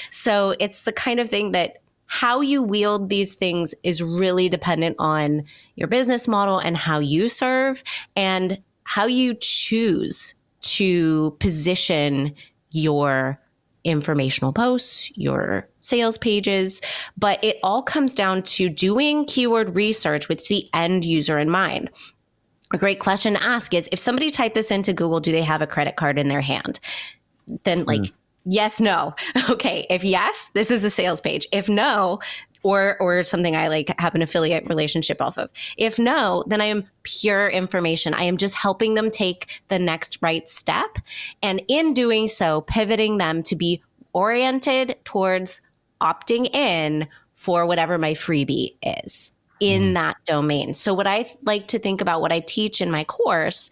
So it's the kind of thing that how you wield these things is really dependent on your business model and how you serve and how you choose to position your informational posts, your sales pages, but it all comes down to doing keyword research with the end user in mind. A great question to ask is, if somebody typed this into Google, do they have a credit card in their hand? Then like, mm. yes, no. Okay. If yes, this is a sales page. If no, or or something I like have an affiliate relationship off of. If no, then I am pure information. I am just helping them take the next right step. And in doing so, pivoting them to be oriented towards opting in for whatever my freebie is in mm. that domain. So what I like to think about, what I teach in my course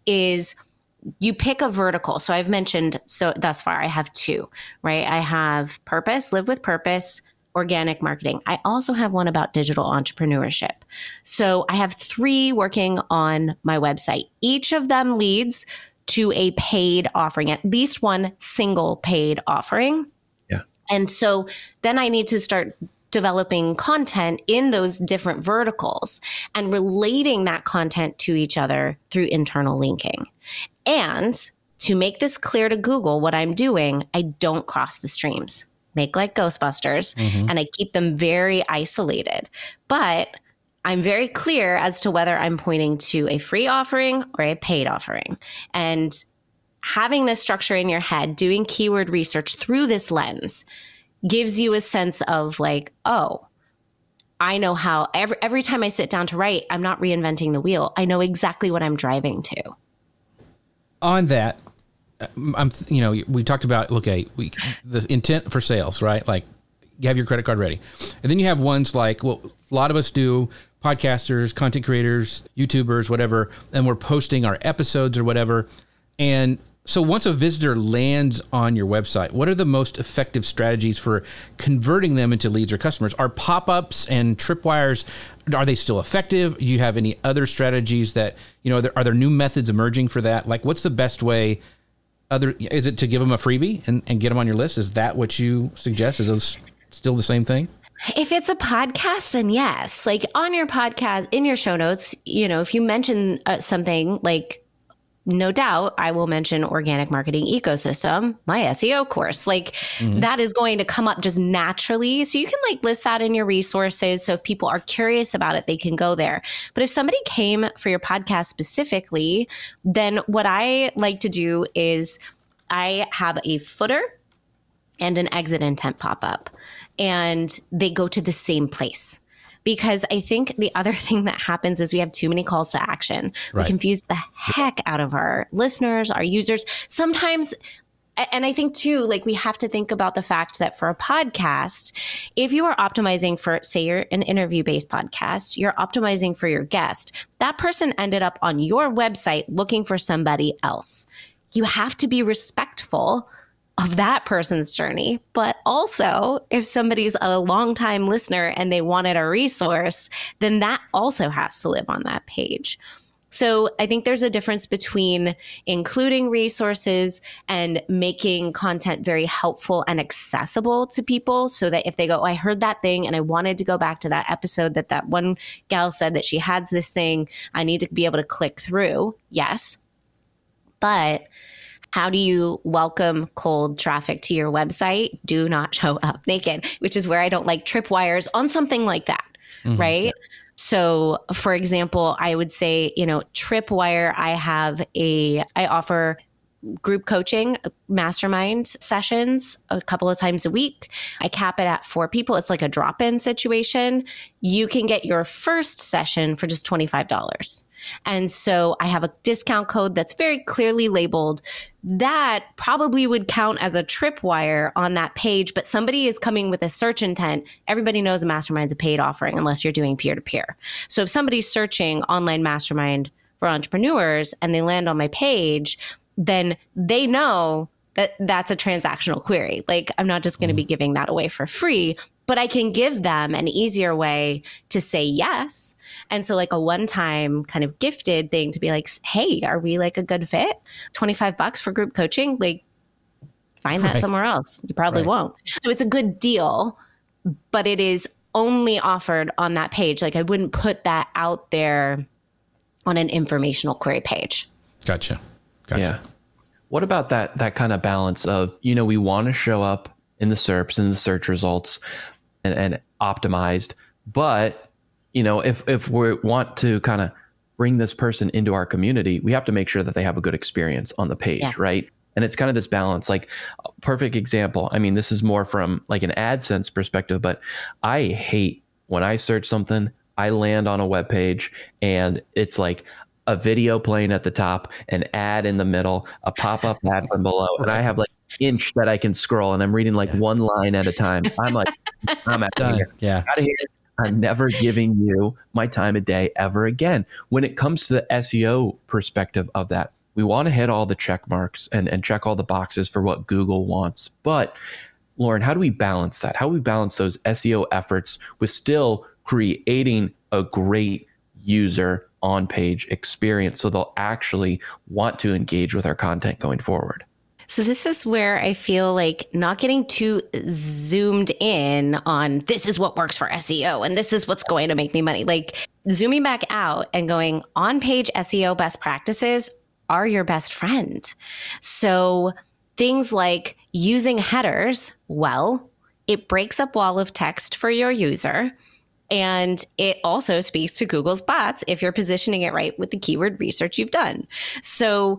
is you pick a vertical. So I've mentioned, so thus far I have two, right? I have purpose, live with purpose, organic marketing. I also have one about digital entrepreneurship. So I have three working on my website. Each of them leads to a paid offering, at least one single paid offering. Yeah. And so then I need to start developing content in those different verticals and relating that content to each other through internal linking. And to make this clear to Google, what I'm doing, I don't cross the streams. Make like Ghostbusters, mm-hmm. and I keep them very isolated. But I'm very clear as to whether I'm pointing to a free offering or a paid offering. And having this structure in your head, doing keyword research through this lens, gives you a sense of like, oh, I know how every, every time I sit down to write, I'm not reinventing the wheel. I know exactly what I'm driving to. On that, I'm, you know, we talked about, okay, we, the intent for sales, right? Like you have your credit card ready. And then you have ones like, well, a lot of us do, podcasters, content creators, YouTubers, whatever, and we're posting our episodes or whatever. And so once a visitor lands on your website, what are the most effective strategies for converting them into leads or customers? Are pop-ups and tripwires, are they still effective? Do you have any other strategies that, you know, are there, are there new methods emerging for that? Like what's the best way? Other, is it to give them a freebie and, and get them on your list? Is that what you suggest? Is those still the same thing? If it's a podcast, then yes. Like on your podcast, in your show notes, you know, if you mention uh, something like, no doubt, I will mention Organic Marketing Ecosystem, my S E O course. Like mm-hmm. that is going to come up just naturally. So you can like list that in your resources. So if people are curious about it, they can go there. But if somebody came for your podcast specifically, then what I like to do is I have a footer and an exit intent pop up, and they go to the same place. Because I think the other thing that happens is we have too many calls to action. Right. We confuse the heck out of our listeners, our users. Sometimes, and I think too, like we have to think about the fact that for a podcast, if you are optimizing for, say you're an interview-based podcast, you're optimizing for your guest, that person ended up on your website looking for somebody else. You have to be respectful of that person's journey. But also, if somebody's a longtime listener and they wanted a resource, then that also has to live on that page. So I think there's a difference between including resources and making content very helpful and accessible to people, so that if they go, oh, I heard that thing and I wanted to go back to that episode that that one gal said that she has this thing, I need to be able to click through. Yes. But how do you welcome cold traffic to your website? Do not show up naked, which is where I don't like tripwires on something like that, mm-hmm. right? So, for example, I would say, you know, Tripwire, I have a, I offer group coaching, mastermind sessions a couple of times a week. I cap it at four people. It's like a drop-in situation. You can get your first session for just twenty-five dollars. And so I have a discount code that's very clearly labeled. That probably would count as a tripwire on that page, but somebody is coming with a search intent. Everybody knows a mastermind's a paid offering unless you're doing peer-to-peer. So if somebody's searching online mastermind for entrepreneurs and they land on my page, then they know that that's a transactional query. Like, I'm not just going to be giving that away for free, but I can give them an easier way to say yes. And so like a one-time kind of gifted thing to be like, hey, are we like a good fit? twenty-five bucks for group coaching? Like, find that right. somewhere else. You probably right. won't. So it's a good deal, but it is only offered on that page. Like, I wouldn't put that out there on an informational query page. Gotcha. Gotcha. Yeah. What about that that kind of balance of, you know, we want to show up in the S E R Ps and the search results and, and optimized, but, you know, if if we want to kind of bring this person into our community, we have to make sure that they have a good experience on the page, yeah. right? And it's kind of this balance, like perfect example. I mean, this is more from like an AdSense perspective, but I hate when I search something, I land on a web page and it's like a video playing at the top, an ad in the middle, a pop-up ad from below, and I have like an inch that I can scroll, and I'm reading like one line at a time. I'm like, I'm out of here. Yeah. Out of here. I'm never giving you my time of day ever again. When it comes to the S E O perspective of that, we want to hit all the check marks and, and check all the boxes for what Google wants. But Lauren, how do we balance that? How do we balance those S E O efforts with still creating a great user on-page experience so they'll actually want to engage with our content going forward? So this is where I feel like not getting too zoomed in on this is what works for S E O and this is what's going to make me money. Like zooming back out and going on-page S E O best practices are your best friend. So things like using headers well, it breaks up wall of text for your user. And it also speaks to Google's bots if you're positioning it right with the keyword research you've done. So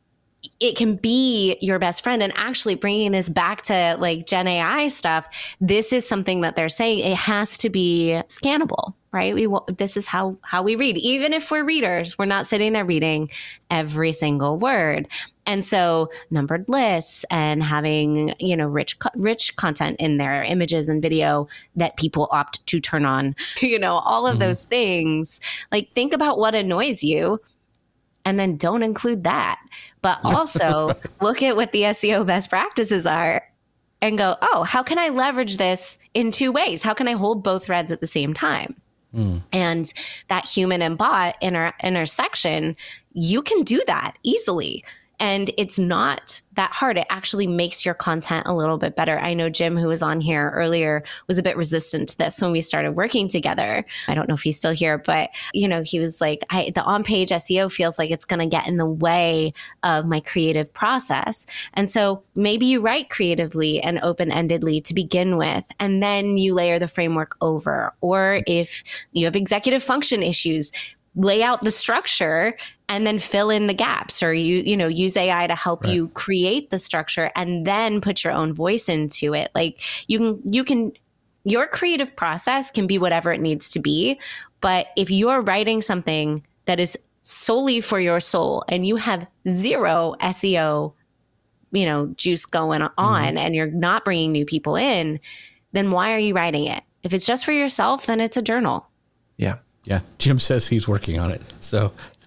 it can be your best friend. And actually bringing this back to like Gen A I stuff, this is something that they're saying it has to be scannable, right? We this is how how we read. Even if we're readers, we're not sitting there reading every single word. And so numbered lists and having, you know, rich rich content in there, images and video that people opt to turn on, you know, all of mm-hmm. those things. Like think about what annoys you and then don't include that. But also look at what the S E O best practices are and go, oh, how can I leverage this in two ways? How can I hold both threads at the same time? Mm. And that human and bot inter- intersection, you can do that easily. And it's not that hard. It actually makes your content a little bit better. I know Jim, who was on here earlier, was a bit resistant to this when we started working together. I don't know if he's still here, but you know, he was like, I, the on-page S E O feels like it's going to get in the way of my creative process. And so maybe you write creatively and open-endedly to begin with, and then you layer the framework over. Or if you have executive function issues, lay out the structure and then fill in the gaps, or you you know use A I to help right. you create the structure and then put your own voice into it. Like you can you can your creative process can be whatever it needs to be, but if you're writing something that is solely for your soul and you have zero S E O you know juice going on mm-hmm. and you're not bringing new people in, then why are you writing it? If it's just for yourself, then it's a journal. Yeah. Yeah. Jim says he's working on it. So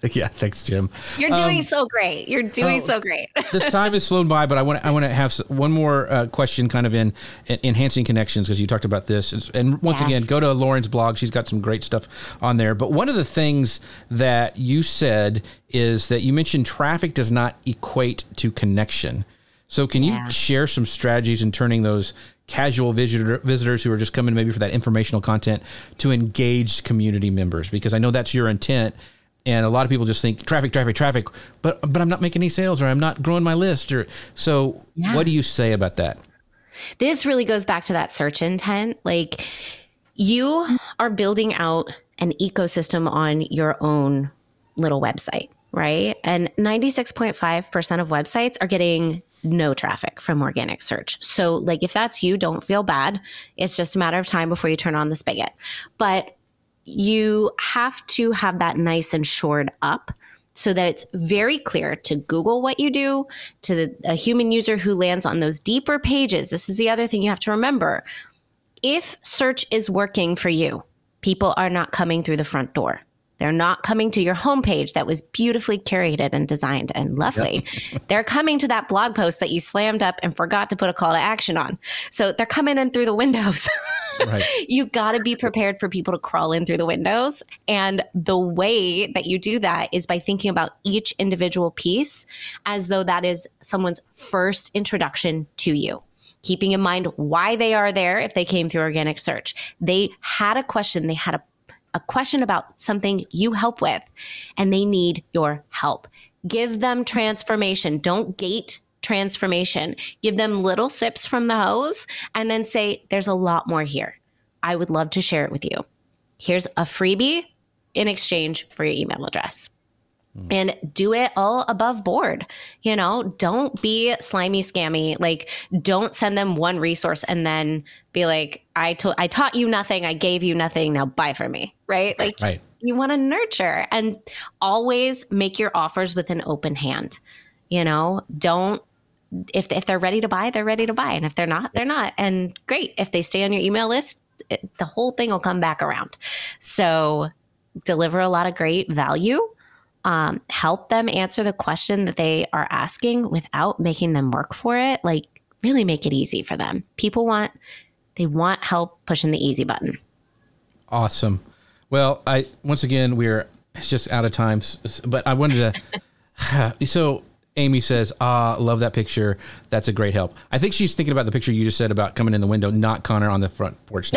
Yeah, thanks, Jim. You're doing Um, so great. You're doing oh, so great. This time has flown by, but I want to, I want to have s- one more uh, question kind of in, in enhancing connections, because you talked about this. And, and once Yes. again, go to Lauren's blog. She's got some great stuff on there. But one of the things that you said is that you mentioned traffic does not equate to connection. So can Yeah. you share some strategies in turning those casual visitor, visitors who are just coming maybe for that informational content to engaged community members? Because I know that's your intent. And a lot of people just think traffic, traffic, traffic, but but I'm not making any sales, or I'm not growing my list. Or so Yeah. what do you say about that? This really goes back to that search intent. Like, you are building out an ecosystem on your own little website, right? And ninety-six point five percent of websites are getting no traffic from organic search. So like, if that's you, don't feel bad. It's just a matter of time before you turn on the spigot. But you have to have that nice and shored up so that it's very clear to Google what you do, to the, a human user who lands on those deeper pages. This is the other thing you have to remember. If search is working for you, people are not coming through the front door. They're not coming to your homepage that was beautifully curated and designed and lovely. Yep. They're coming to that blog post that you slammed up and forgot to put a call to action on. So they're coming in through the windows. Right. You got to be prepared for people to crawl in through the windows. And the way that you do that is by thinking about each individual piece as though that is someone's first introduction to you. Keeping in mind why they are there if they came through organic search. They had a question. They had a, a question about something you help with, and they need your help. Give them transformation. Don't gate transformation. Give them little sips from the hose and then say, there's a lot more here. I would love to share it with you. Here's a freebie in exchange for your email address. Mm. And do it all above board. You know, don't be slimy, scammy. Like, don't send them one resource and then be like, I told, I taught you nothing. I gave you nothing. Now buy from me. Right? Like, right. You want to nurture, and always make your offers with an open hand. You know, don't, If if they're ready to buy, they're ready to buy. And if they're not, they're not. And great. If they stay on your email list, it, the whole thing will come back around. So deliver a lot of great value. Um, help them answer the question that they are asking without making them work for it. Like, really make it easy for them. People want, they want help pushing the easy button. Awesome. Well, I once again, we're it's just out of time. But I wanted to, so Amy says, ah, love that picture. That's a great help. I think she's thinking about the picture you just said about coming in the window, not Connor on the front porch.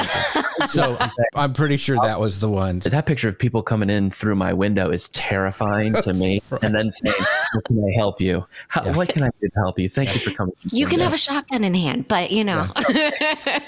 So I'm pretty sure that was the one. That picture of people coming in through my window is terrifying to me. Right. And then saying, how can I help you? How, yeah. What can I do to help you? Thank you for coming. You can have a shotgun in hand, but you know. Yeah.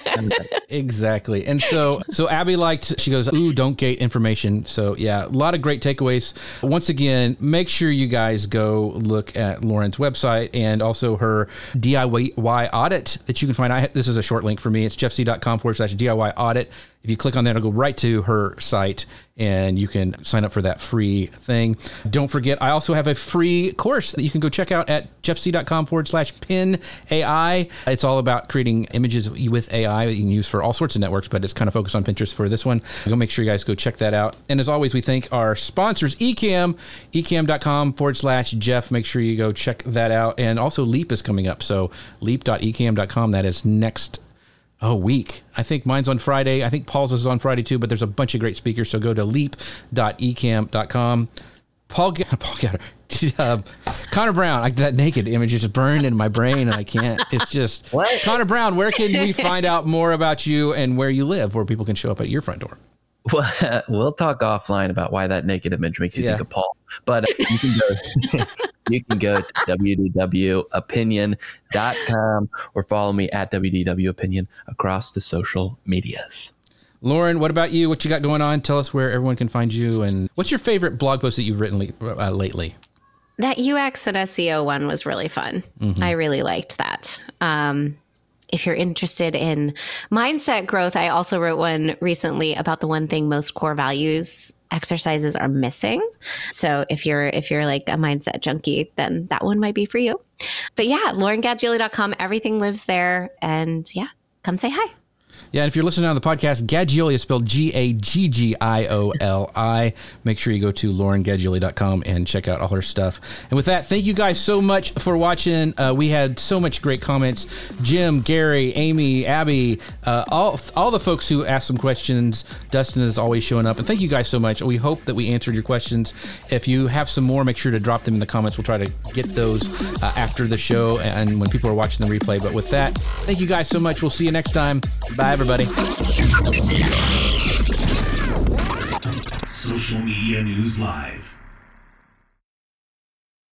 Exactly. And so, so Abby liked, she goes, ooh, don't gate information. So yeah, a lot of great takeaways. Once again, make sure you guys go look at Lauren's website and also her D I Y audit that you can find. I, this is a short link for me. It's jeffc.com forward slash DIY audit. If you click on that, it'll go right to her site and you can sign up for that free thing. Don't forget, I also have a free course that you can go check out at jeffc.com forward slash pin AI. It's all about creating images with A I that you can use for all sorts of networks, but it's kind of focused on Pinterest for this one. Go make sure you guys go check that out. And as always, we thank our sponsors, Ecamm, ecamm.com forward slash Jeff. Make sure you go check that out. And also Leap is coming up. So leap dot ecamm dot com. That is next Oh, week. I think mine's on Friday. I think Paul's is on Friday too, but there's a bunch of great speakers. So go to leap dot ecamm dot com. Paul, Paul Gatter, uh, Connor Brown. I, that naked image is burned in my brain and I can't. It's just, what? Connor Brown, where can we find out more about you and where you live, where people can show up at your front door? Well, we'll talk offline about why that naked image makes you yeah. think of Paul. But uh, you can go you can go to w d w opinion dot com or follow me at W D W Opinion across the social medias. Lauren, what about you? What you got going on? Tell us where everyone can find you. And what's your favorite blog post that you've written uh, lately? That U X and S E O one was really fun. Mm-hmm. I really liked that. Um, if you're interested in mindset growth, I also wrote one recently about the one thing most core values exercises are missing. So if you're if you're like a mindset junkie, then that one might be for you. But yeah, lauren gadgioli dot com, everything lives there. And yeah, come say hi. Yeah, and if you're listening on the podcast, Gaggioli is spelled G A G G I O L I. Make sure you go to Lauren Gaggioli dot com and check out all her stuff. And with that, thank you guys so much for watching. Uh, we had so much great comments. Jim, Gary, Amy, Abby, uh, all all the folks who asked some questions. Dustin is always showing up. And thank you guys so much. We hope that we answered your questions. If you have some more, make sure to drop them in the comments. We'll try to get those uh, after the show and when people are watching the replay. But with that, thank you guys so much. We'll see you next time. Bye, everybody. Social Media News Live.